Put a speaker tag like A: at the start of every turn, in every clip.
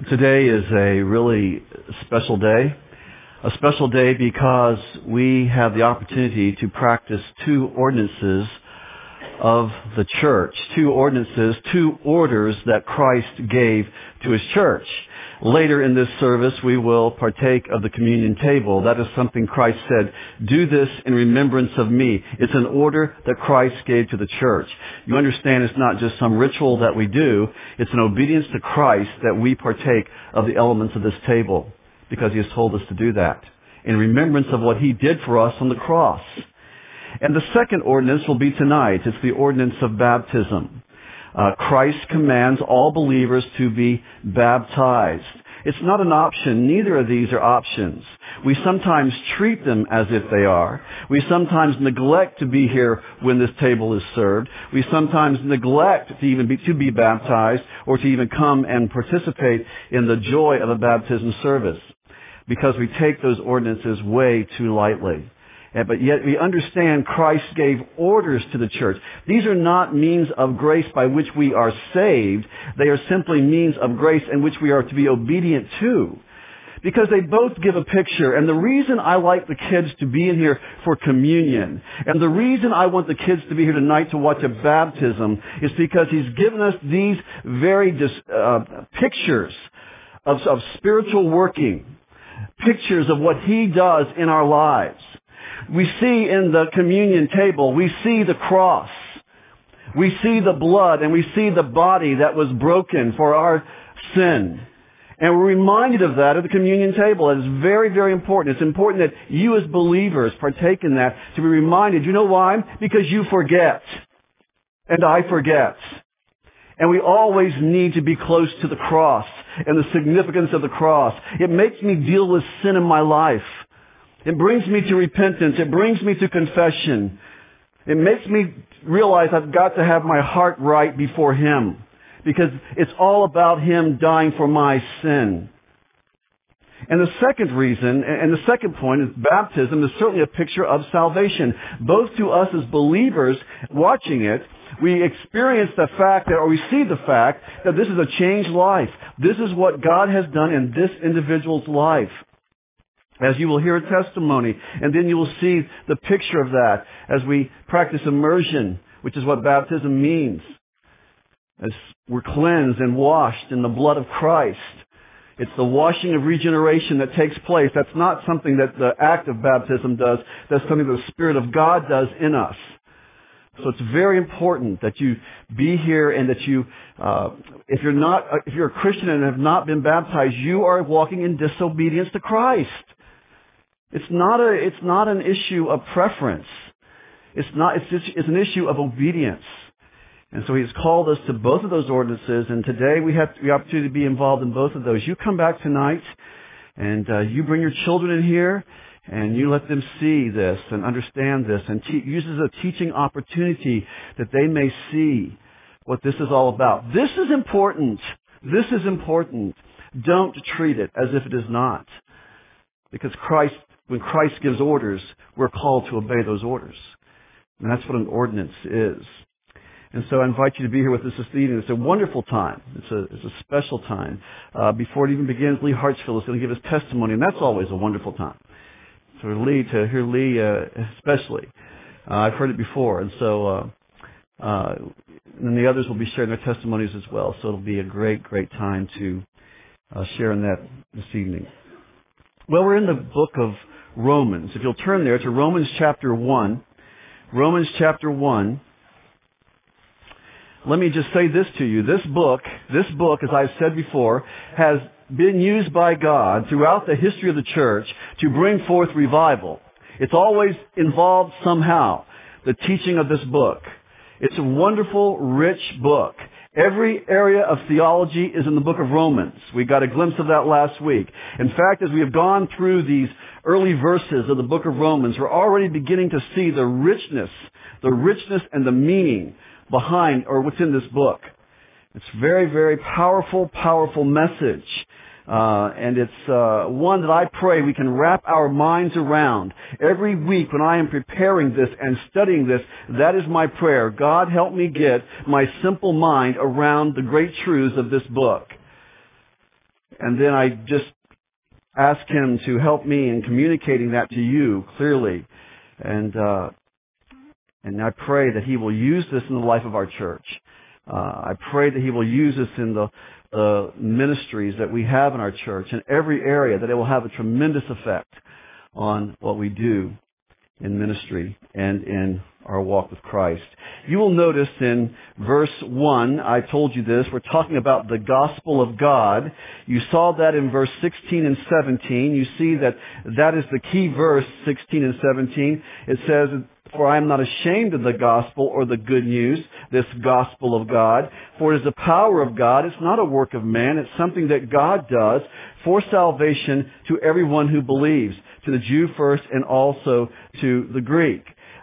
A: Today is a really special day. A special day because we have the opportunity to practice two ordinances of the church. Two ordinances, two orders that Christ gave to His church. Later in this service, we will partake of the communion table. That is something Christ said, "Do this in remembrance of me." It's an order that Christ gave to the church. You understand it's not just some ritual that we do. It's an obedience to Christ that we partake of the elements of this table because He has told us to do that in remembrance of what He did for us on the cross. And the second ordinance will be tonight. It's the ordinance of baptism. Christ commands all believers to be baptized. It's not an option. Neither of these are options. We sometimes treat them as if they are. We sometimes neglect to be here when this table is served. We sometimes neglect to be baptized or to even come and participate in the joy of a baptism service because we take those ordinances way too lightly. But yet we understand Christ gave orders to the church. These are not means of grace by which we are saved. They are simply means of grace in which we are to be obedient to. Because they both give a picture. And the reason I like the kids to be in here for communion, and the reason I want the kids to be here tonight to watch a baptism, is because He's given us these very pictures of spiritual working. Pictures of what He does in our lives. We see in the communion table, we see the cross. We see the blood and we see the body that was broken for our sin. And we're reminded of that at the communion table. It's very, very important. It's important that you as believers partake in that to be reminded. You know why? Because you forget. And I forget. And we always need to be close to the cross and the significance of the cross. It makes me deal with sin in my life. It brings me to repentance. It brings me to confession. It makes me realize I've got to have my heart right before Him because it's all about Him dying for my sin. And the second reason, and the second point is baptism is certainly a picture of salvation. Both to us as believers watching it, we experience the fact that, or we see the fact that this is a changed life. This is what God has done in this individual's life. As you will hear a testimony, and then you will see the picture of that as we practice immersion, which is what baptism means. As we're cleansed and washed in the blood of Christ. It's the washing of regeneration that takes place. That's not something that the act of baptism does. That's something that the Spirit of God does in us. So it's very important that you be here and that you, if you're a Christian and have not been baptized, you are walking in disobedience to Christ. It's not an issue of preference. It's an issue of obedience. And so He's called us to both of those ordinances, and today we have the opportunity to be involved in both of those. You come back tonight, and you bring your children in here, and you let them see this and understand this, and use it as a teaching opportunity that they may see what this is all about. This is important. This is important. Don't treat it as if it is not. Because when Christ gives orders, we're called to obey those orders. And that's what an ordinance is. And so I invite you to be here with us this evening. It's a wonderful time. It's a special time. Before it even begins, Lee Hartsfield is going to give his testimony, and that's always a wonderful time. So to hear Lee especially. I've heard it before, and so and then the others will be sharing their testimonies as well. So it'll be a great, great time to share in that this evening. Well, we're in the book of Romans. If you'll turn there to Romans chapter 1. Romans chapter 1. Let me just say this to you. This book, as I've said before, has been used by God throughout the history of the church to bring forth revival. It's always involved somehow the teaching of this book. It's a wonderful, rich book. Every area of theology is in the book of Romans. We got a glimpse of that last week. In fact, as we have gone through these early verses of the book of Romans, we're already beginning to see the richness and the meaning behind or what's in this book. It's very, very powerful, powerful message. And it's one that I pray we can wrap our minds around. Every week when I am preparing this and studying this, that is my prayer. God, help me get my simple mind around the great truths of this book. And then I just ask Him to help me in communicating that to you clearly. And I pray that He will use this in the life of our church. I pray that He will use this in the ministries that we have in our church, in every area, that it will have a tremendous effect on what we do in ministry and in our walk with Christ. You will notice in verse 1, I told you this, we're talking about the gospel of God. You saw that in verse 16 and 17. You see that is the key verse, 16 and 17. It says, "For I am not ashamed of the gospel," or the good news, this gospel of God. "For it is the power of God." It's not a work of man. It's something that God does for salvation to everyone who believes, to the Jew first and also to the Greek.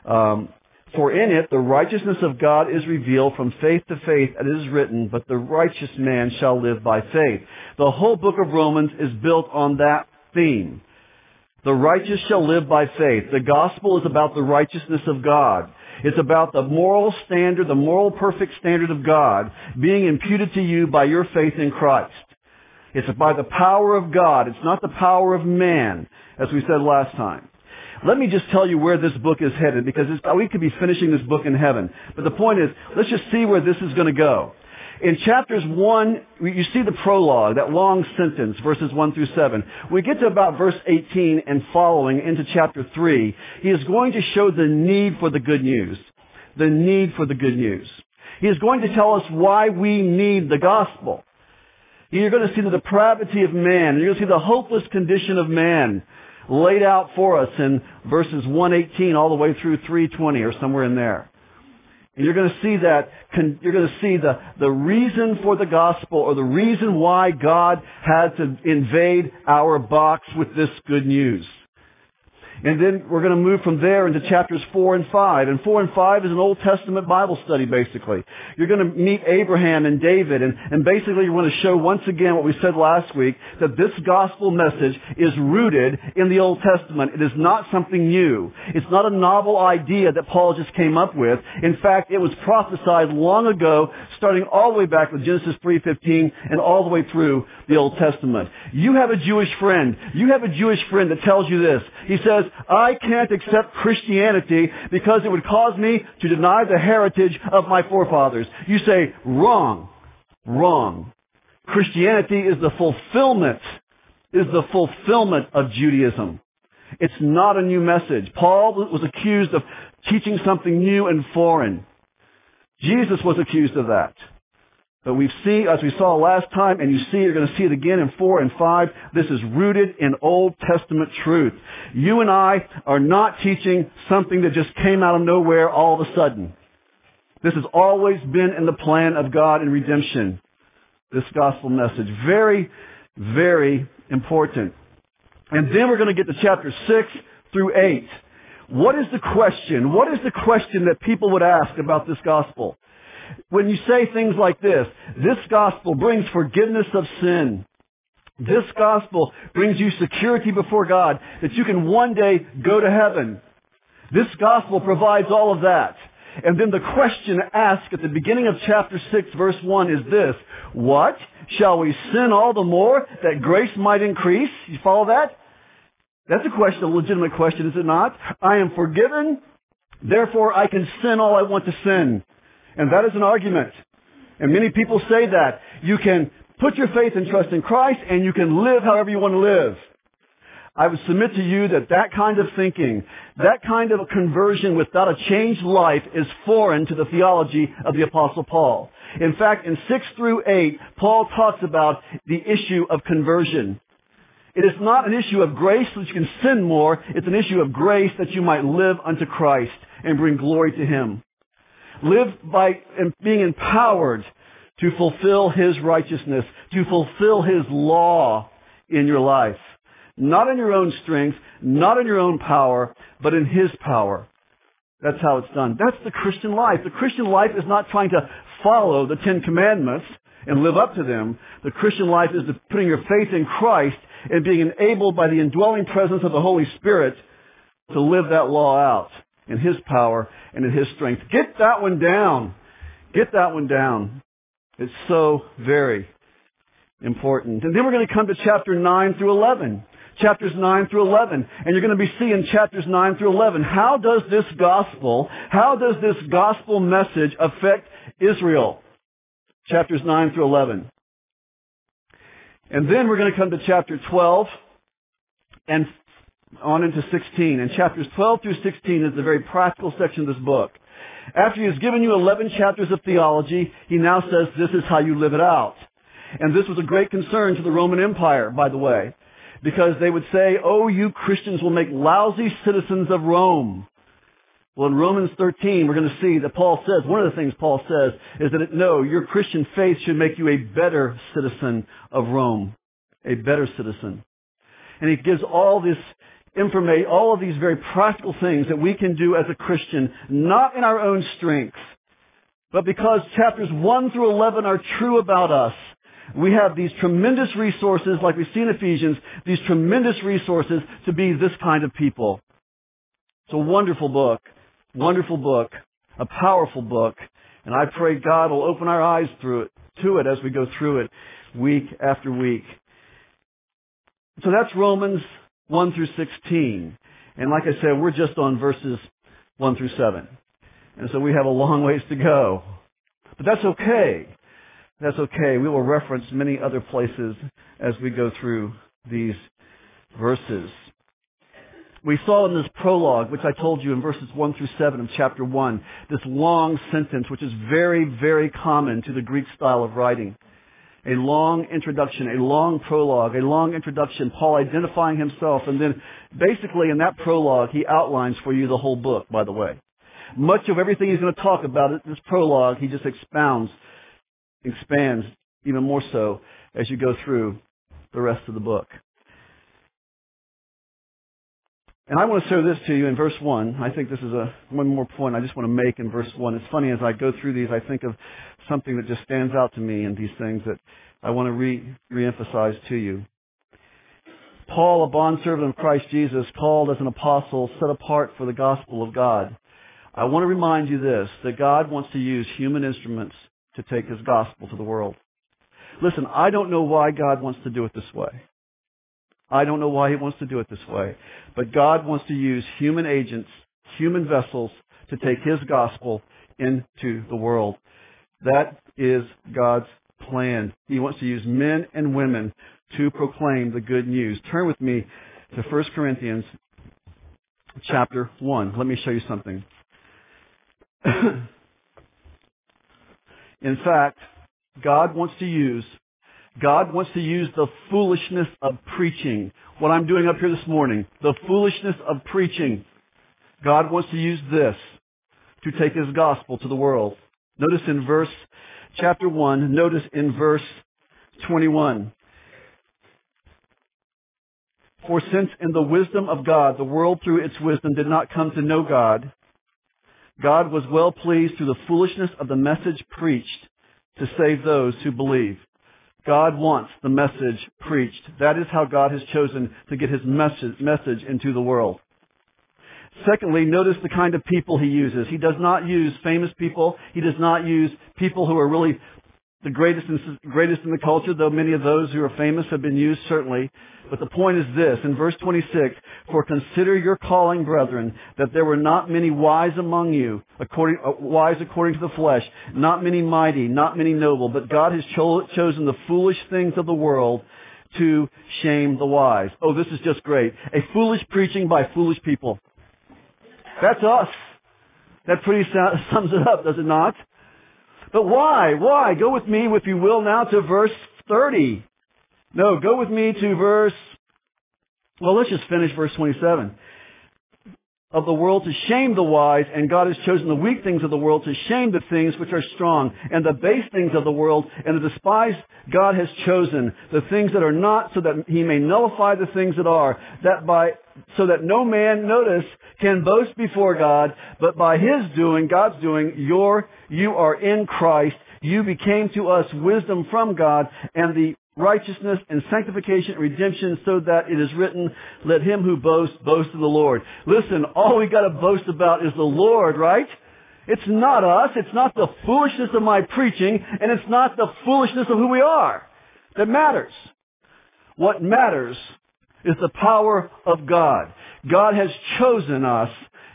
A: "For in it the righteousness of God is revealed from faith to faith, as it is written, but the righteous man shall live by faith." The whole book of Romans is built on that theme. The righteous shall live by faith. The gospel is about the righteousness of God. It's about the moral standard, the moral perfect standard of God being imputed to you by your faith in Christ. It's by the power of God. It's not the power of man, as we said last time. Let me just tell you where this book is headed, because we could be finishing this book in heaven. But the point is, let's just see where this is going to go. In chapters 1, you see the prologue, that long sentence, verses 1 through 7. We get to about verse 18 and following into chapter 3. He is going to show the need for the good news. The need for the good news. He is going to tell us why we need the gospel. You're going to see the depravity of man. You're going to see the hopeless condition of man laid out for us in verses 1:18 all the way through 3:20 or somewhere in there. And you're going to see that, you're going to see the reason for the gospel, or the reason why God had to invade our box with this good news. And then we're going to move from there into chapters 4 and 5. And 4 and 5 is an Old Testament Bible study, basically. You're going to meet Abraham and David, and basically you're going to show once again what we said last week, that this gospel message is rooted in the Old Testament. It is not something new. It's not a novel idea that Paul just came up with. In fact, it was prophesied long ago, starting all the way back with Genesis 3:15 and all the way through the Old Testament. You have a Jewish friend. You have a Jewish friend that tells you this. He says, "I can't accept Christianity because it would cause me to deny the heritage of my forefathers." You say, wrong. Wrong. Christianity is the fulfillment of Judaism. It's not a new message. Paul was accused of teaching something new and foreign. Jesus was accused of that. But we see, as we saw last time, and you're going to see it again in 4 and 5, this is rooted in Old Testament truth. You and I are not teaching something that just came out of nowhere all of a sudden. This has always been in the plan of God in redemption. This gospel message. Very, very important. And then we're going to get to chapter 6 through 8. What is the question? What is the question that people would ask about this gospel? When you say things like this gospel brings forgiveness of sin. This gospel brings you security before God, that you can one day go to heaven. This gospel provides all of that. And then the question asked at the beginning of chapter 6, verse 1 is this: what? Shall we sin all the more that grace might increase? You follow that? That's a question, a legitimate question, is it not? I am forgiven, therefore I can sin all I want to sin. And that is an argument. And many people say that. You can put your faith and trust in Christ, and you can live however you want to live. I would submit to you that kind of thinking, that kind of a conversion without a changed life is foreign to the theology of the Apostle Paul. In fact, in 6 through 8, Paul talks about the issue of conversion. It is not an issue of grace so that you can sin more. It's an issue of grace that you might live unto Christ and bring glory to Him. Live by being empowered to fulfill His righteousness, to fulfill His law in your life. Not in your own strength, not in your own power, but in His power. That's how it's done. That's the Christian life. The Christian life is not trying to follow the 10 Commandments and live up to them. The Christian life is putting your faith in Christ and being enabled by the indwelling presence of the Holy Spirit to live that law out in His power and in His strength. Get that one down. Get that one down. It's so very important. And then we're going to come to chapter 9 through 11. Chapters 9 through 11. And you're going to be seeing chapters 9 through 11. How does this gospel message affect Israel? Chapters 9 through 11. And then we're going to come to chapter 12 and on into 16. And chapters 12 through 16 is the very practical section of this book. After he has given you 11 chapters of theology, he now says this is how you live it out. And this was a great concern to the Roman Empire, by the way, because they would say, oh, you Christians will make lousy citizens of Rome. Well, in Romans 13, we're going to see that Paul says, one of the things Paul says is that, no, your Christian faith should make you a better citizen of Rome, a better citizen. And he gives all this information, all of these very practical things that we can do as a Christian, not in our own strength, but because chapters 1 through 11 are true about us. We have these tremendous resources, like we see in Ephesians, these tremendous resources to be this kind of people. It's a wonderful book, a powerful book, and I pray God will open our eyes to it as we go through it week after week. So that's Romans 1 through 16. And like I said, we're just on verses 1 through 7. And so we have a long ways to go. But that's okay. That's okay. We will reference many other places as we go through these verses. We saw in this prologue, which I told you in verses 1 through 7 of chapter 1, this long sentence, which is very, very common to the Greek style of writing. A long introduction, a long prologue, a long introduction, Paul identifying himself, and then basically in that prologue, he outlines for you the whole book, by the way. Much of everything he's going to talk about in this prologue, he just expands even more so as you go through the rest of the book. And I want to show this to you in verse 1. I think this is one more point I just want to make in verse 1. It's funny, as I go through these, I think of something that just stands out to me in these things that I want to re-emphasize to you. Paul, a bondservant of Christ Jesus, called as an apostle, set apart for the gospel of God. I want to remind you this, that God wants to use human instruments to take His gospel to the world. Listen, I don't know why God wants to do it this way. I don't know why He wants to do it this way. But God wants to use human agents, human vessels, to take His gospel into the world. That is God's plan. He wants to use men and women to proclaim the good news. Turn with me to 1 Corinthians chapter 1. Let me show you something. In fact, God wants to use the foolishness of preaching. What I'm doing up here this morning, the foolishness of preaching. God wants to use this to take His gospel to the world. Notice in chapter 1, notice in verse 21. For since in the wisdom of God, the world through its wisdom did not come to know God, God was well pleased through the foolishness of the message preached to save those who believe. God wants the message preached. That is how God has chosen to get His message into the world. Secondly, notice the kind of people He uses. He does not use famous people. He does not use people who are really the greatest in the culture, though many of those who are famous have been used, certainly. But the point is this, in verse 26, for consider your calling, brethren, that there were not many wise among you, wise according to the flesh, not many mighty, not many noble, but God has chosen the foolish things of the world to shame the wise. Oh, this is just great. A foolish preaching by foolish people. That's us. That pretty sums it up, does it not? But why? Why? Go with me, if you will, now to verse 30. No, go with me to let's just finish verse 27. Of the world to shame the wise, and God has chosen the weak things of the world to shame the things which are strong, and the base things of the world, and the despised God has chosen, the things that are not, so that He may nullify the things that are, so that no man, notice, can boast before God, but by His doing, God's doing, you are in Christ. You became to us wisdom from God, and the righteousness and sanctification and redemption, so that it is written, let him who boasts, boast in the Lord. Listen, all we got to boast about is the Lord, right? It's not us. It's not the foolishness of my preaching, and it's not the foolishness of who we are. that matters. What matters is the power of God. God has chosen us,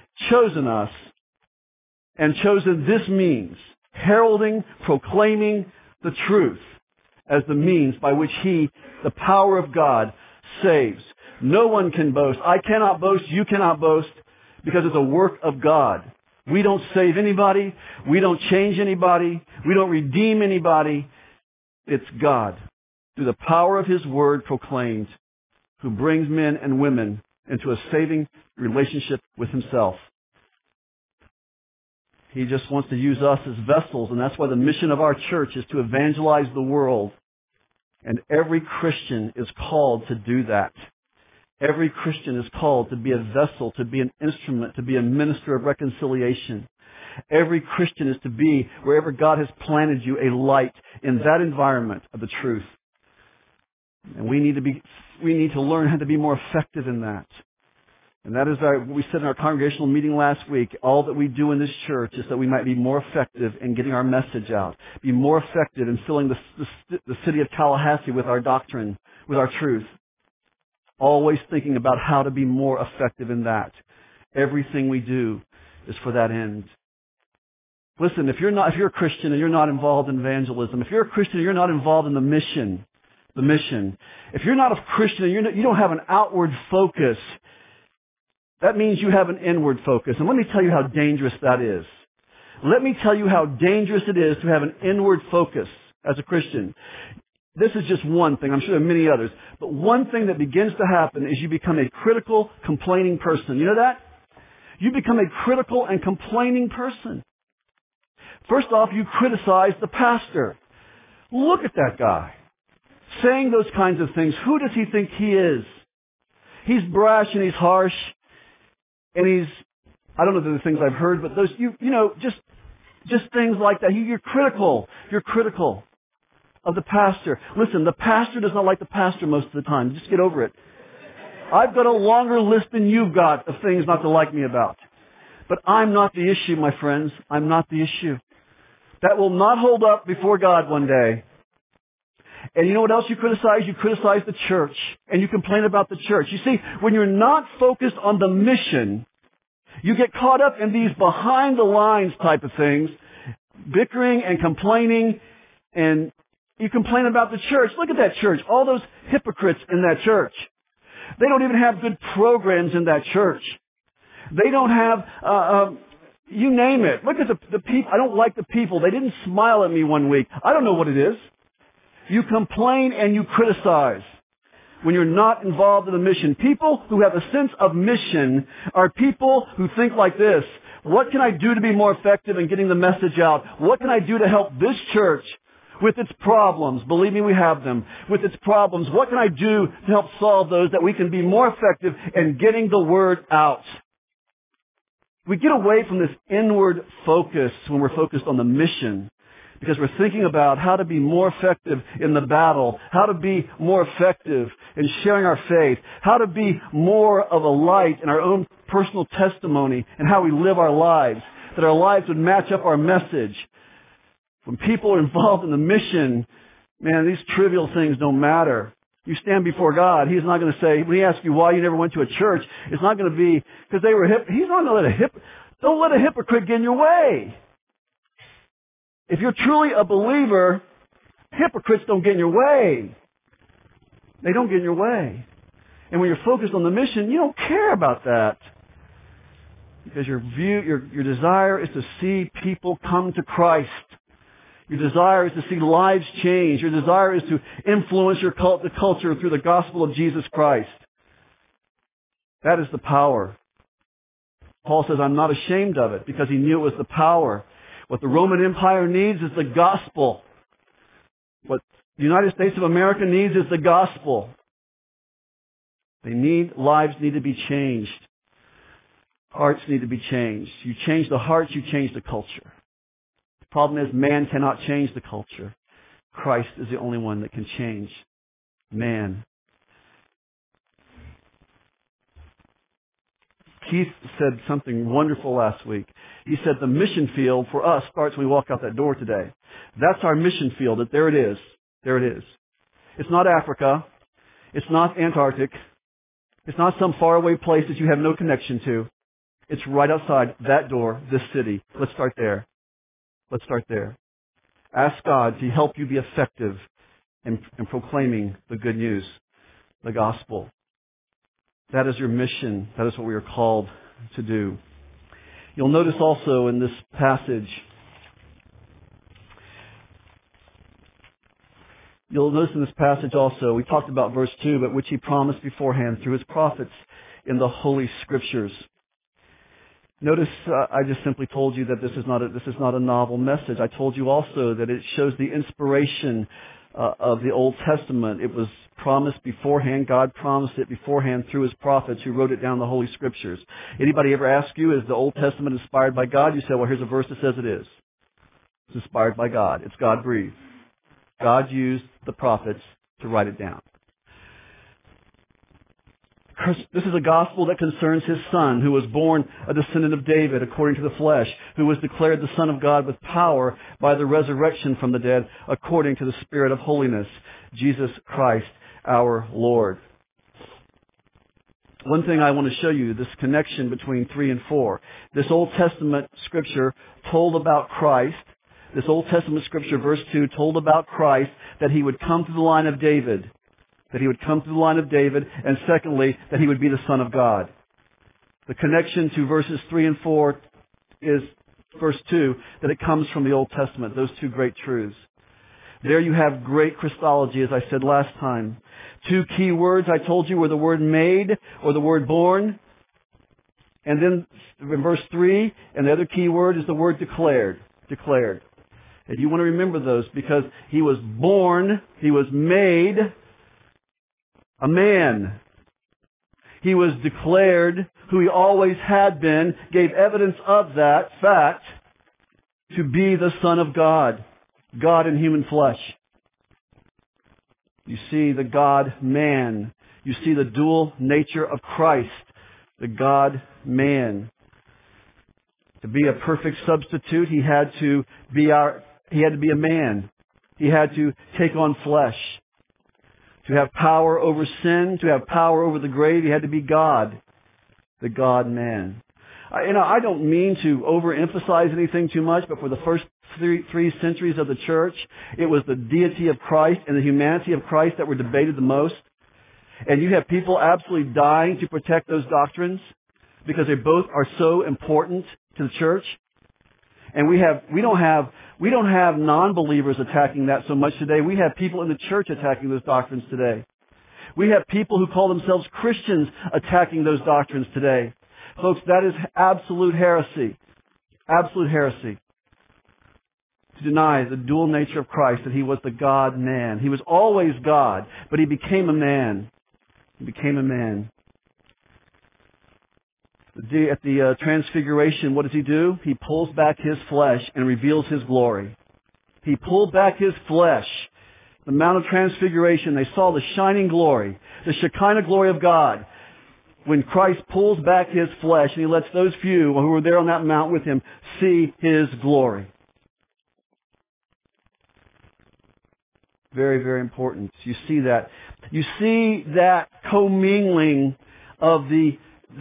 A: and chosen this means, heralding, proclaiming the truth as the means by which He, the power of God, saves. No one can boast. I cannot boast. You cannot boast, because it's a work of God. We don't save anybody. We don't change anybody. We don't redeem anybody. It's God, through the power of His Word proclaimed, who brings men and women into a saving relationship with Himself. He just wants to use us as vessels, and that's why the mission of our church is to evangelize the world. And every Christian is called to do that. Every Christian is called to be a vessel, to be an instrument, to be a minister of reconciliation. Every Christian is to be, wherever God has planted you, a light in that environment of the truth. And we need to learn how to be more effective in that. And that is what we said in our congregational meeting last week. All that we do in this church is that we might be more effective in getting our message out, be more effective in filling the city of Tallahassee with our doctrine, with our truth. Always thinking about how to be more effective in that. Everything we do is for that end. Listen, if you're a Christian and you're not involved in evangelism, if you're a Christian and you're not involved in the mission, if you're not a Christian and you don't have an outward focus, that means you have an inward focus. And let me tell you how dangerous that is. Let me tell you how dangerous it is to have an inward focus as a Christian. This is just one thing. I'm sure there are many others. But one thing that begins to happen is you become a critical, complaining person. You know that? You become a critical and complaining person. First off, you criticize the pastor. Look at that guy saying those kinds of things. Who does he think he is? He's brash and he's harsh. And I don't know the things I've heard, but those, just things like that. You're critical. You're critical of the pastor. Listen, the pastor does not like the pastor most of the time. Just get over it. I've got a longer list than you've got of things not to like me about. But I'm not the issue, my friends. I'm not the issue. That will not hold up before God one day. And you know what else you criticize? You criticize the church. And you complain about the church. You see, when you're not focused on the mission, you get caught up in these behind-the-lines type of things, bickering and complaining, and you complain about the church. Look at that church. All those hypocrites in that church. They don't even have good programs in that church. They don't have, you name it. Look at the people. I don't like the people. They didn't smile at me one week. I don't know what it is. You complain and you criticize when you're not involved in the mission. People who have a sense of mission are people who think like this. What can I do to be more effective in getting the message out? What can I do to help this church with its problems? Believe me, we have them. With its problems, what can I do to help solve those that we can be more effective in getting the word out? We get away from this inward focus when we're focused on the mission, because we're thinking about how to be more effective in the battle, how to be more effective in sharing our faith, how to be more of a light in our own personal testimony and how we live our lives, that our lives would match up our message. When people are involved in the mission, man, these trivial things don't matter. You stand before God, He's not going to say, when He asks you why you never went to a church, it's not going to be because they were He's not going to don't let a hypocrite get in your way. If you're truly a believer, hypocrites don't get in your way. They don't get in your way. And when you're focused on the mission, you don't care about that. Because your desire is to see people come to Christ. Your desire is to see lives change. Your desire is to influence the culture through the gospel of Jesus Christ. That is the power. Paul says, I'm not ashamed of it, because he knew it was the power. What the Roman Empire needs is the gospel. What the United States of America needs is the gospel. Lives need to be changed. Hearts need to be changed. You change the hearts, you change the culture. The problem is man cannot change the culture. Christ is the only one that can change man. Keith said something wonderful last week. He said the mission field for us starts when we walk out that door today. That's our mission field. There it is. There it is. It's not Africa. It's not Antarctic. It's not some faraway place that you have no connection to. It's right outside that door, this city. Let's start there. Let's start there. Ask God to help you be effective in proclaiming the good news, the gospel. That is your mission. That is what we are called to do. You'll notice also in this passage, we talked about verse 2, but which he promised beforehand through his prophets in the Holy Scriptures. Notice I just simply told you that this is not a novel message. I told you also that it shows the inspiration of the Old Testament. It was promised beforehand. God promised it beforehand through his prophets who wrote it down in the Holy Scriptures. Anybody ever ask you, is the Old Testament inspired by God? You say, well, here's a verse that says it is. It's inspired by God. It's God-breathed. God used the prophets to write it down. This is a gospel that concerns his Son, who was born a descendant of David according to the flesh, who was declared the Son of God with power by the resurrection from the dead according to the Spirit of holiness, Jesus Christ our Lord. One thing I want to show you, this connection between 3 and 4. This Old Testament scripture told about Christ. This Old Testament scripture, verse 2, told about Christ, that he would come through the line of David. And secondly, that he would be the Son of God. The connection to verses 3 and 4 is verse 2, that it comes from the Old Testament, those two great truths. There you have great Christology, as I said last time. Two key words I told you were the word made or the word born. And then in verse 3, and the other key word is the word declared. Declared. And you want to remember those because he was born, he was made a man. He was declared who he always had been, gave evidence of that fact to be the Son of God, God in human flesh. You see the God-man. You see the dual nature of Christ, the God-man. To be a perfect substitute, he had to be a man. He had to take on flesh. To have power over sin, to have power over the grave, he had to be God, the God-man. I don't mean to overemphasize anything too much, but for the first three centuries of the church, it was the deity of Christ and the humanity of Christ that were debated the most. And you have people absolutely dying to protect those doctrines because they both are so important to the church. And we don't have non-believers attacking that so much today. We have people in the church attacking those doctrines today. We have people who call themselves Christians attacking those doctrines today. Folks, that is absolute heresy. Absolute heresy. To deny the dual nature of Christ, that he was the God-man. He was always God, but he became a man. He became a man. At the transfiguration, what does he do? He pulls back his flesh and reveals his glory. He pulled back his flesh. The Mount of Transfiguration, they saw the shining glory, the Shekinah glory of God. When Christ pulls back his flesh and he lets those few who were there on that mount with him see his glory. Very, very important. You see that. You see that commingling of the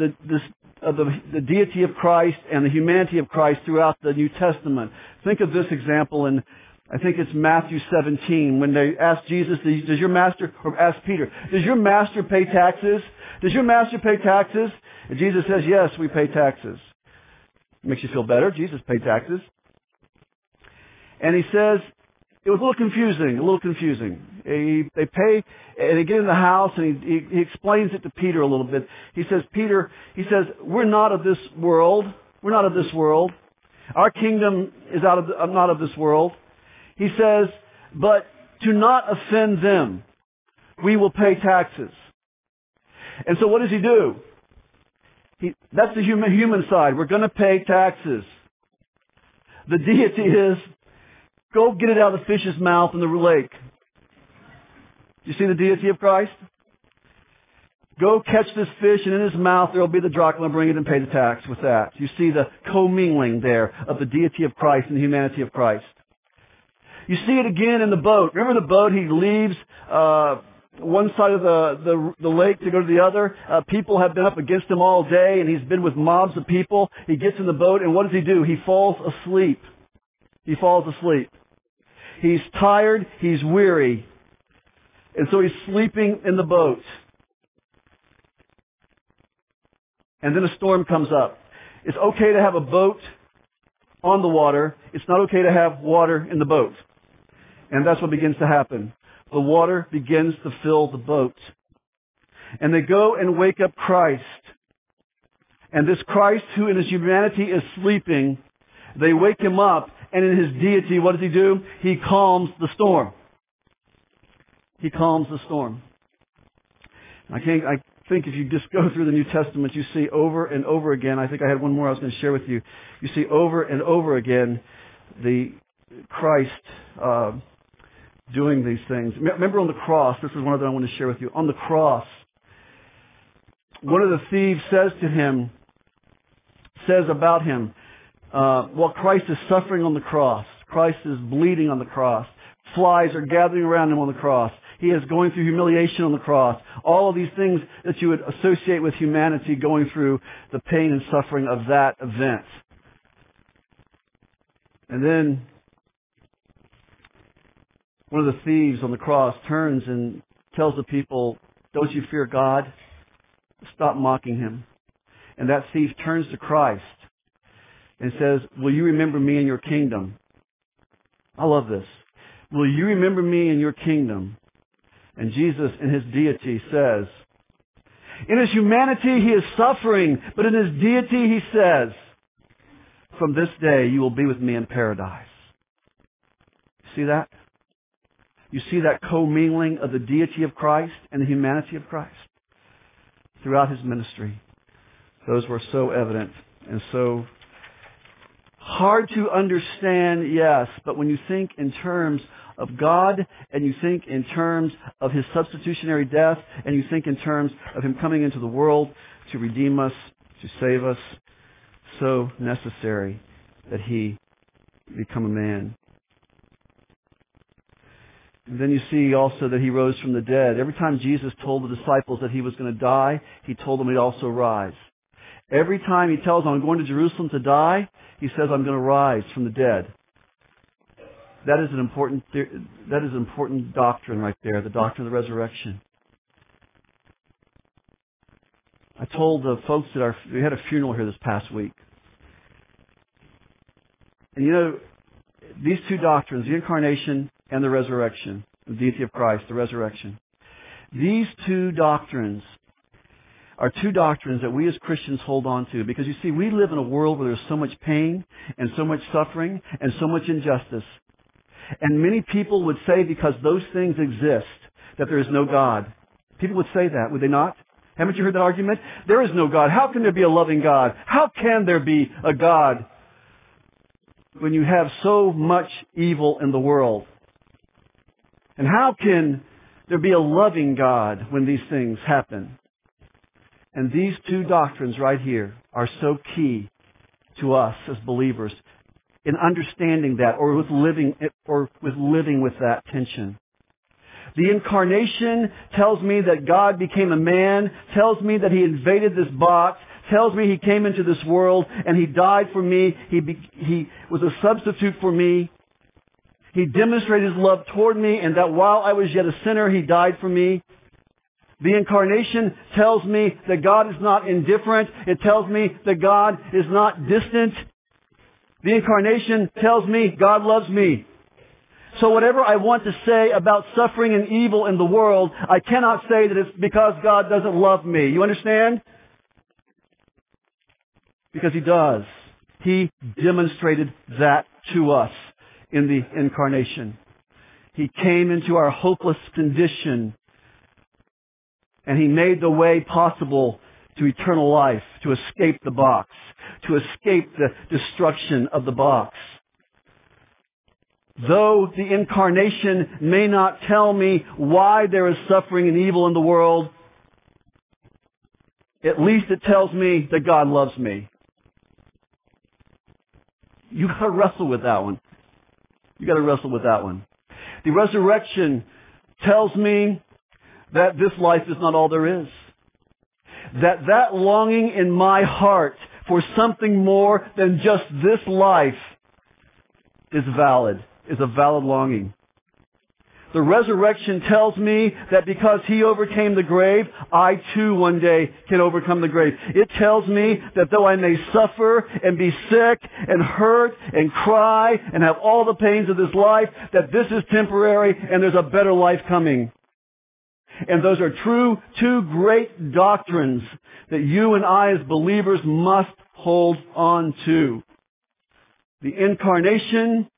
A: deity of Christ and the humanity of Christ throughout the New Testament. Think of this example in, I think it's Matthew 17, when they asked Jesus, does your master, or asked Peter, does your master pay taxes? Does your master pay taxes? And Jesus says, yes, we pay taxes. Makes you feel better. Jesus paid taxes. And he says, it was a little confusing. They pay, and they get in the house, and he explains it to Peter a little bit. He says, we're not of this world. We're not of this world. Our kingdom is not of this world. He says, but to not offend them, we will pay taxes. And so what does he do? That's the human side. We're going to pay taxes. The deity is, go get it out of the fish's mouth in the lake. You see the deity of Christ? Go catch this fish, and in his mouth there will be the drachma. Bring it and pay the tax with that. You see the commingling there of the deity of Christ and the humanity of Christ. You see it again in the boat. Remember the boat? He leaves one side of the lake to go to the other. People have been up against him all day, and he's been with mobs of people. He gets in the boat, and what does he do? He falls asleep. He falls asleep. He's tired. He's weary. And so he's sleeping in the boat. And then a storm comes up. It's okay to have a boat on the water. It's not okay to have water in the boat. And that's what begins to happen. The water begins to fill the boat. And they go and wake up Christ. And this Christ, who in his humanity is sleeping, they wake him up, and in his deity, what does he do? He calms the storm. He calms the storm. I think if you just go through the New Testament, you see over and over again, I think I had one more I was going to share with you. You see over and over again the Christ doing these things. Remember on the cross, this is one of them I want to share with you. On the cross, one of the thieves says about him, while Christ is suffering on the cross, Christ is bleeding on the cross, flies are gathering around him on the cross, he is going through humiliation on the cross, all of these things that you would associate with humanity going through the pain and suffering of that event. And then one of the thieves on the cross turns and tells the people, "Don't you fear God? Stop mocking him." And that thief turns to Christ and says, "Will you remember me in your kingdom?" I love this. "Will you remember me in your kingdom?" And Jesus, in his deity, says, in his humanity he is suffering, but in his deity he says, "From this day you will be with me in paradise." See that? You see that commingling of the deity of Christ and the humanity of Christ throughout his ministry. Those were so evident and so hard to understand, yes, but when you think in terms of God and you think in terms of his substitutionary death and you think in terms of him coming into the world to redeem us, to save us, so necessary that he become a man. And then you see also that he rose from the dead. Every time Jesus told the disciples that he was going to die, he told them he'd also rise. Every time he tells them, "I'm going to Jerusalem to die," he says, "I'm going to rise from the dead." That is an important doctrine right there, the doctrine of the resurrection. I told the folks that we had a funeral here this past week. And you know, these two doctrines, the incarnation and the resurrection, the deity of Christ, the resurrection, these two doctrines are two doctrines that we as Christians hold on to. Because you see, we live in a world where there's so much pain and so much suffering and so much injustice. And many people would say because those things exist, that there is no God. People would say that, would they not? Haven't you heard that argument? There is no God. How can there be a loving God? How can there be a God when you have so much evil in the world? And how can there be a loving God when these things happen? And these two doctrines right here are so key to us as believers in understanding that, or with living with that tension. The incarnation tells me that God became a man, tells me that he invaded this box, tells me he came into this world and he died for me. He was a substitute for me. He demonstrated his love toward me, and that while I was yet a sinner, he died for me. The incarnation tells me that God is not indifferent. It tells me that God is not distant. The incarnation tells me God loves me. So whatever I want to say about suffering and evil in the world, I cannot say that it's because God doesn't love me. You understand? Because he does. He demonstrated that to us in the incarnation. He came into our hopeless condition, and he made the way possible to eternal life, to escape the box, to escape the destruction of the box. Though the incarnation may not tell me why there is suffering and evil in the world, at least it tells me that God loves me. You've got to wrestle with that one. You got to wrestle with that one. The resurrection tells me that this life is not all there is. That longing in my heart for something more than just this life is a valid longing. The resurrection tells me that because He overcame the grave, I too one day can overcome the grave. It tells me that though I may suffer and be sick and hurt and cry and have all the pains of this life, that this is temporary and there's a better life coming. And those are two great doctrines that you and I as believers must hold on to. The incarnation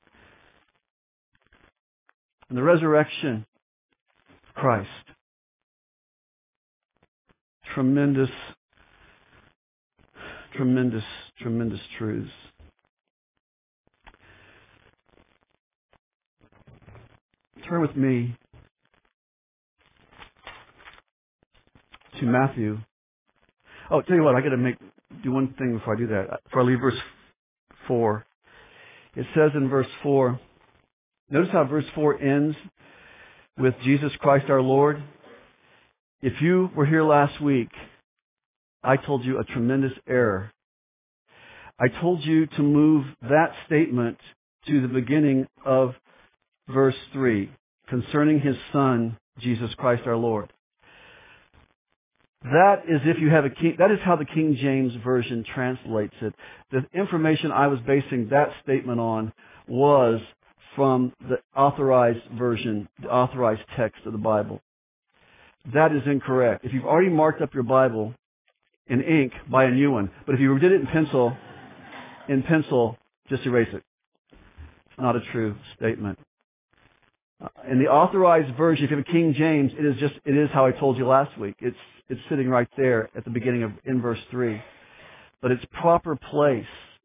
A: and the resurrection of Christ. Tremendous truths. Turn with me to Matthew. Oh, tell you what, I got to do one thing before I do that. Before I leave verse 4. It says in verse 4, notice how verse 4 ends with Jesus Christ our Lord. If you were here last week, I told you a tremendous error. I told you to move that statement to the beginning of verse 3 concerning His Son, Jesus Christ our Lord. That is that is how the King James Version translates it. The information I was basing that statement on was from the authorized version, the authorized text of the Bible. That is incorrect. If you've already marked up your Bible in ink, buy a new one. But if you did it in pencil, just erase it. It's not a true statement. In the authorized version, if you have a King James, it is how I told you last week. It's sitting right there at the beginning in verse 3. But its proper place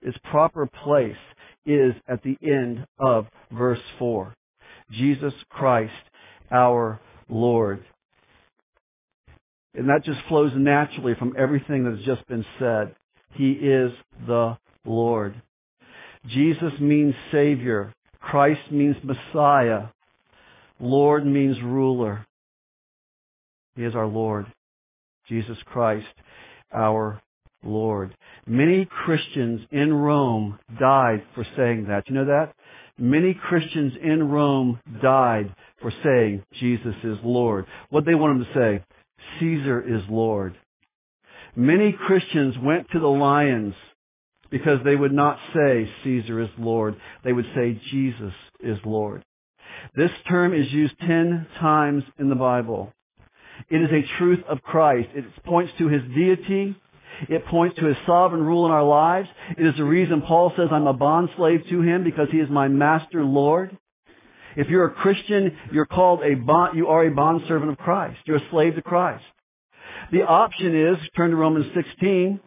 A: is at the end of verse 4. Jesus Christ, our Lord. And that just flows naturally from everything that has just been said. He is the Lord. Jesus means Savior. Christ means Messiah. Lord means ruler. He is our Lord. Jesus Christ, our Lord. Many Christians in Rome died for saying that. You know that? Many Christians in Rome died for saying Jesus is Lord. What they want him to say? Caesar is Lord. Many Christians went to the lions because they would not say Caesar is Lord. They would say Jesus is Lord. This term is used 10 times in the Bible. It is a truth of Christ. It points to His deity. It points to His sovereign rule in our lives. It is the reason Paul says, I'm a bondslave to Him because He is my master Lord. If you're a Christian, you are a bondservant of Christ. You're a slave to Christ. The option is, turn to Romans 16,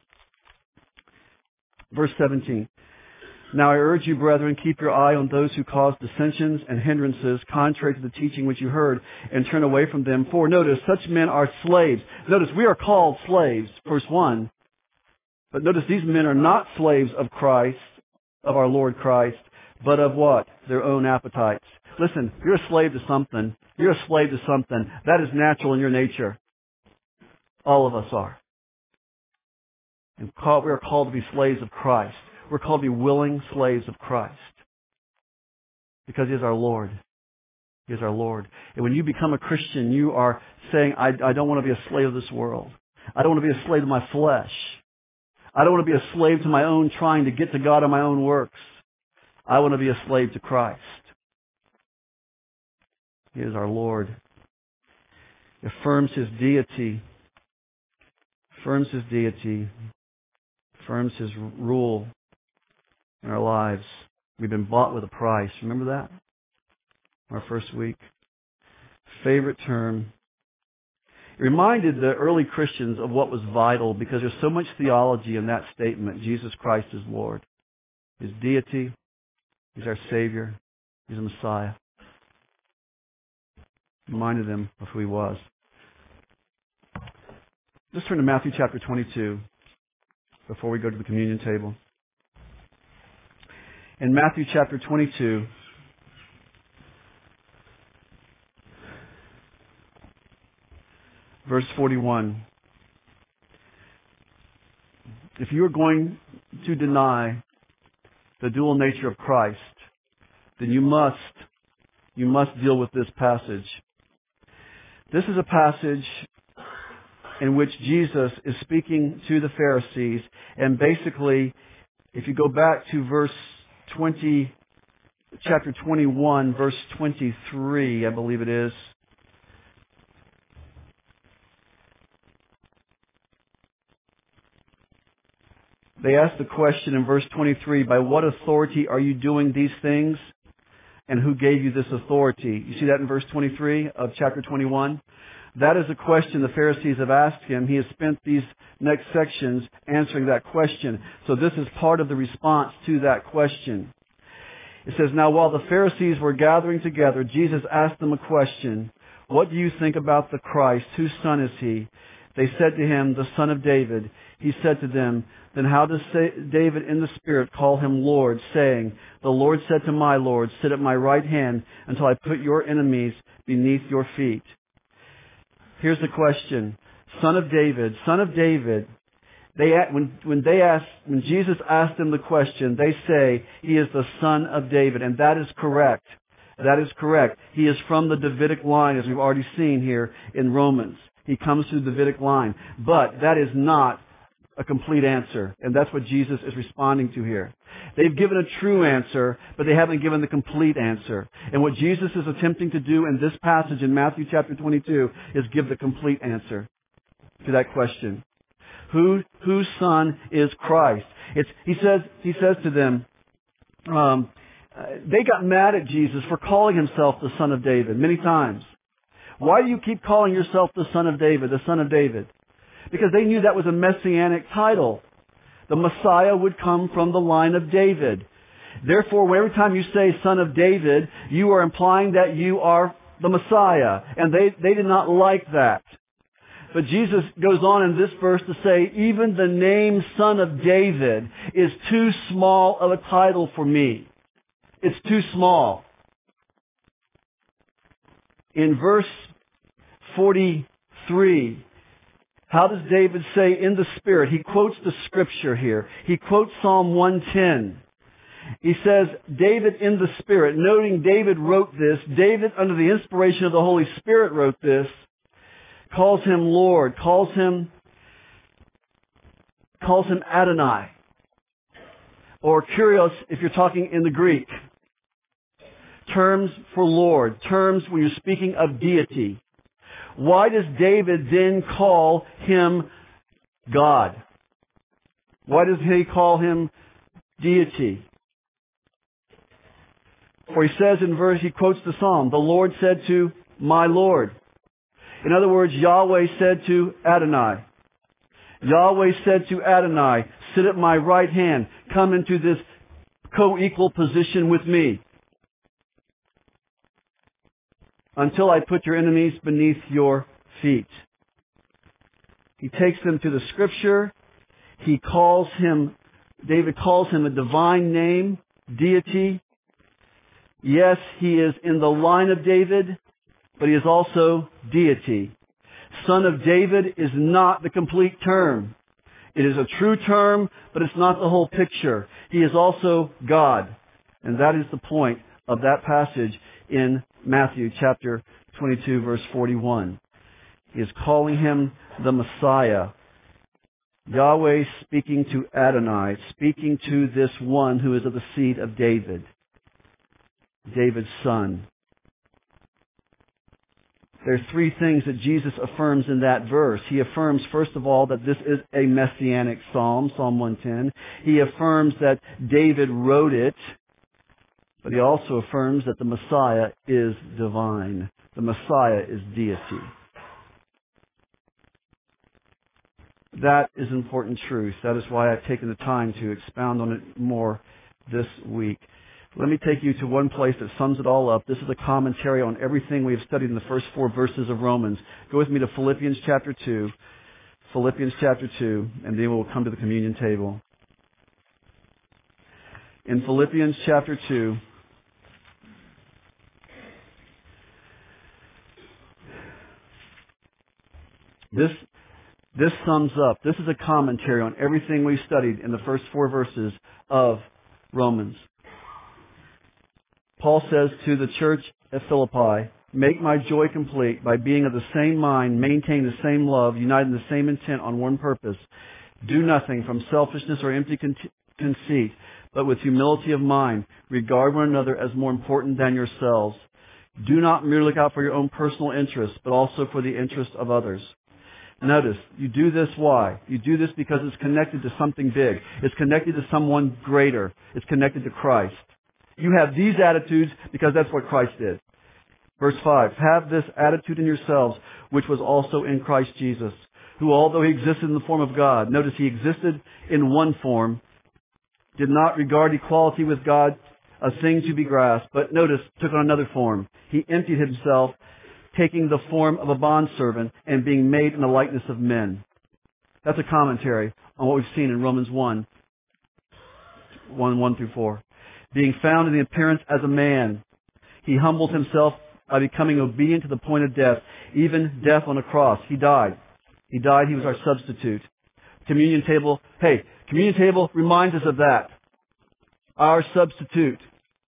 A: verse 17. Now I urge you, brethren, keep your eye on those who cause dissensions and hindrances contrary to the teaching which you heard, and turn away from them. For, notice, such men are slaves. Notice, we are called slaves, verse 1. But notice, these men are not slaves of Christ, of our Lord Christ, but of what? Their own appetites. Listen, you're a slave to something. You're a slave to something. That is natural in your nature. All of us are. And we are called to be slaves of Christ. We're called to be willing slaves of Christ. Because He is our Lord. He is our Lord. And when you become a Christian, you are saying, I don't want to be a slave of this world. I don't want to be a slave to my flesh. I don't want to be a slave to my own trying to get to God on my own works. I want to be a slave to Christ. He is our Lord. He affirms His deity. Affirms His deity. Affirms His rule in our lives. We've been bought with a price. Remember that? Our first week. Favorite term. It reminded the early Christians of what was vital because there's so much theology in that statement. Jesus Christ is Lord. His deity. He's our Savior. He's a Messiah. Reminded them of who He was. Let's turn to Matthew chapter 22 before we go to the communion table. In Matthew chapter 22, verse 41. If you are going to deny the dual nature of Christ, then you must deal with this passage. This is a passage in which Jesus is speaking to the Pharisees, and basically, if you go back to chapter 21, verse 23, I believe it is. They ask the question in verse 23, by what authority are you doing these things? And who gave you this authority? You see that in verse 23 of chapter 21? That is a question the Pharisees have asked him. He has spent these next sections answering that question. So this is part of the response to that question. It says, now while the Pharisees were gathering together, Jesus asked them a question. What do you think about the Christ? Whose son is he? They said to him, the son of David. He said to them, then how does David in the Spirit call him Lord, saying, the Lord said to my Lord, sit at my right hand until I put your enemies beneath your feet. Here's the question. Son of David, son of David. When Jesus asked them the question, they say he is the son of David, and that is correct. That is correct. He is from the Davidic line, as we've already seen here in Romans. He comes through the Davidic line. But that is not a complete answer, and that's what Jesus is responding to here. They've given a true answer, but they haven't given the complete answer. And what Jesus is attempting to do in this passage in Matthew chapter 22 is give the complete answer to that question. Whose son is Christ? He says to them, they got mad at Jesus for calling himself the son of David many times. Why do you keep calling yourself the son of David, the son of David? Because they knew that was a messianic title. The Messiah would come from the line of David. Therefore, every time you say son of David, you are implying that you are the Messiah. And they did not like that. But Jesus goes on in this verse to say, even the name son of David is too small of a title for me. It's too small. In verse 43, how does David say in the Spirit? He quotes the Scripture here. He quotes Psalm 110. He says, David in the Spirit, noting David wrote this, David under the inspiration of the Holy Spirit wrote this, calls him Lord, calls him Adonai, or Kyrios if you're talking in the Greek. Terms for Lord, terms when you're speaking of deity. Why does David then call him God? Why does he call him deity? For he says in verse, he quotes the Psalm, the Lord said to my Lord. In other words, Yahweh said to Adonai. Yahweh said to Adonai, sit at my right hand, come into this co-equal position with me, until I put your enemies beneath your feet. He takes them to the Scripture. David calls him a divine name, deity. Yes, he is in the line of David, but he is also deity. Son of David is not the complete term. It is a true term, but it's not the whole picture. He is also God. And that is the point of that passage in Matthew chapter 22, verse 41. He is calling him the Messiah. Yahweh speaking to Adonai, speaking to this one who is of the seed of David, David's son. There are three things that Jesus affirms in that verse. He affirms, first of all, that this is a messianic psalm, Psalm 110. He affirms that David wrote it. But he also affirms that the Messiah is divine. The Messiah is deity. That is important truth. That is why I've taken the time to expound on it more this week. Let me take you to one place that sums it all up. This is a commentary on everything we have studied in the first 4 verses of Romans. Go with me to Philippians chapter 2. Philippians chapter 2, and then we'll come to the communion table. In Philippians chapter 2, This sums up. This is a commentary on everything we studied in the first 4 verses of Romans. Paul says to the church at Philippi, "Make my joy complete by being of the same mind, maintaining the same love, united in the same intent on one purpose. Do nothing from selfishness or empty conceit, but with humility of mind, regard one another as more important than yourselves. Do not merely look out for your own personal interests, but also for the interest of others." Notice, you do this why? You do this because it's connected to something big. It's connected to someone greater. It's connected to Christ. You have these attitudes because that's what Christ did. Verse 5, "Have this attitude in yourselves, which was also in Christ Jesus, who although he existed in the form of God," notice he existed in one form, "did not regard equality with God a thing to be grasped," but notice, took on another form. He emptied himself, taking the form of a bondservant and being made in the likeness of men. That's a commentary on what we've seen in Romans 1 through 4. "Being found in the appearance as a man, he humbled himself by becoming obedient to the point of death, even death on a cross." He died. He died. He was our substitute. Communion table reminds us of that. Our substitute.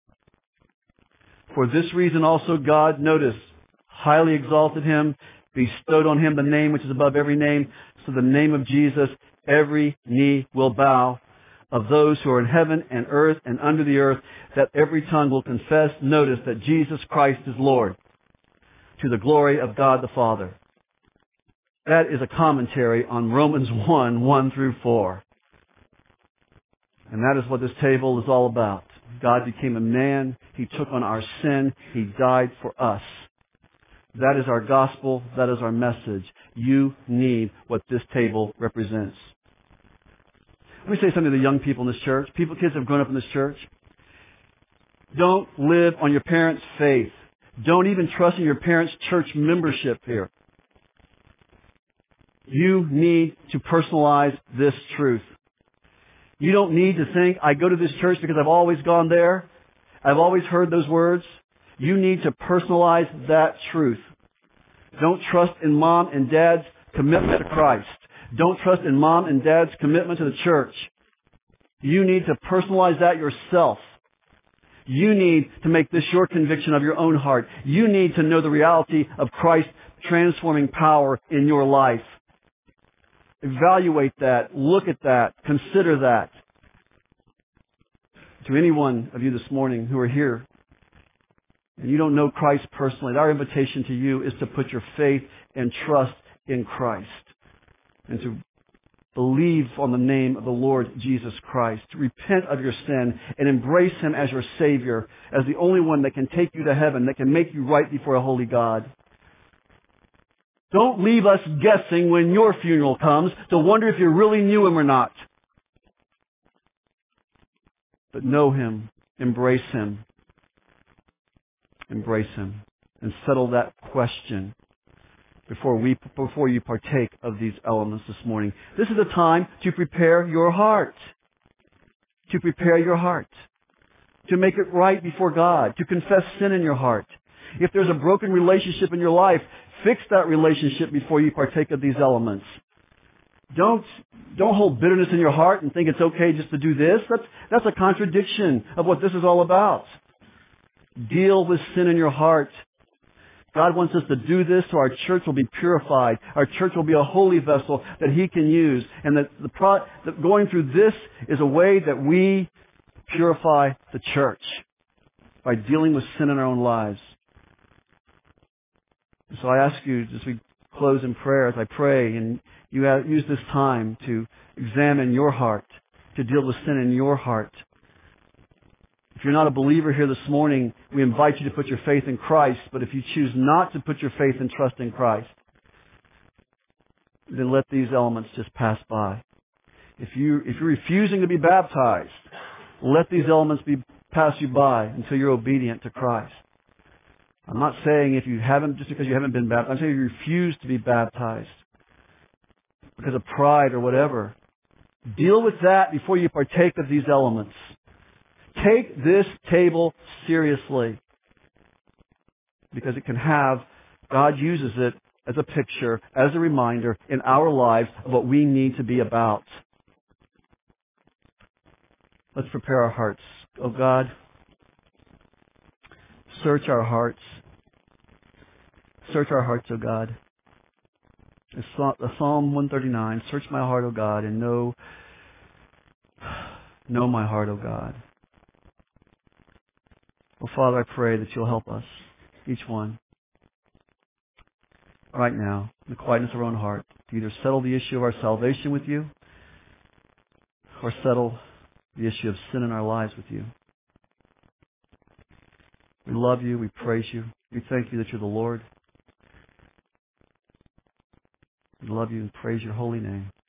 A: "For this reason also God," notice, "highly exalted him, bestowed on him the name which is above every name, so the name of Jesus every knee will bow, of those who are in heaven and earth and under the earth, that every tongue will confess," notice, "that Jesus Christ is Lord, to the glory of God the Father." That is a commentary on Romans 1 through 4. And that is what this table is all about. God became a man. He took on our sin. He died for us. That is our gospel. That is our message. You need what this table represents. Let me say something to the young people in this church. Kids that have grown up in this church. Don't live on your parents' faith. Don't even trust in your parents' church membership here. You need to personalize this truth. You don't need to think, "I go to this church because I've always gone there. I've always heard those words." You need to personalize that truth. Don't trust in mom and dad's commitment to Christ. Don't trust in mom and dad's commitment to the church. You need to personalize that yourself. You need to make this your conviction of your own heart. You need to know the reality of Christ's transforming power in your life. Evaluate that. Look at that. Consider that. To any one of you this morning who are here and you don't know Christ personally, our invitation to you is to put your faith and trust in Christ and to believe on the name of the Lord Jesus Christ, to repent of your sin and embrace Him as your Savior, as the only one that can take you to heaven, that can make you right before a holy God. Don't leave us guessing when your funeral comes to wonder if you really knew Him or not. But know Him, embrace Him, and settle that question before you partake of these elements this morning. This is a time to prepare your heart. To prepare your heart. To make it right before God. To confess sin in your heart. If there's a broken relationship in your life, fix that relationship before you partake of these elements. Don't hold bitterness in your heart and think it's okay just to do this. That's a contradiction of what this is all about. Deal with sin in your heart. God wants us to do this so our church will be purified. Our church will be a holy vessel that He can use. And that going through this is a way that we purify the church by dealing with sin in our own lives. So I ask you, as we close in prayer, as I pray, and you use this time to examine your heart, to deal with sin in your heart. If you're not a believer here this morning, we invite you to put your faith in Christ. But if you choose not to put your faith and trust in Christ, then let these elements just pass by. If you're refusing to be baptized, let these elements pass you by until you're obedient to Christ. I'm not saying just because you haven't been baptized. I'm saying you refuse to be baptized because of pride or whatever. Deal with that before you partake of these elements. Take this table seriously because God uses it as a picture, as a reminder in our lives of what we need to be about. Let's prepare our hearts. Oh God, search our hearts. Search our hearts, oh God. Psalm 139, search my heart, O God, and know my heart, O God. Oh, Father, I pray that you'll help us, each one, right now, in the quietness of our own heart, to either settle the issue of our salvation with you or settle the issue of sin in our lives with you. We love you. We praise you. We thank you that you're the Lord. We love you and praise your holy name.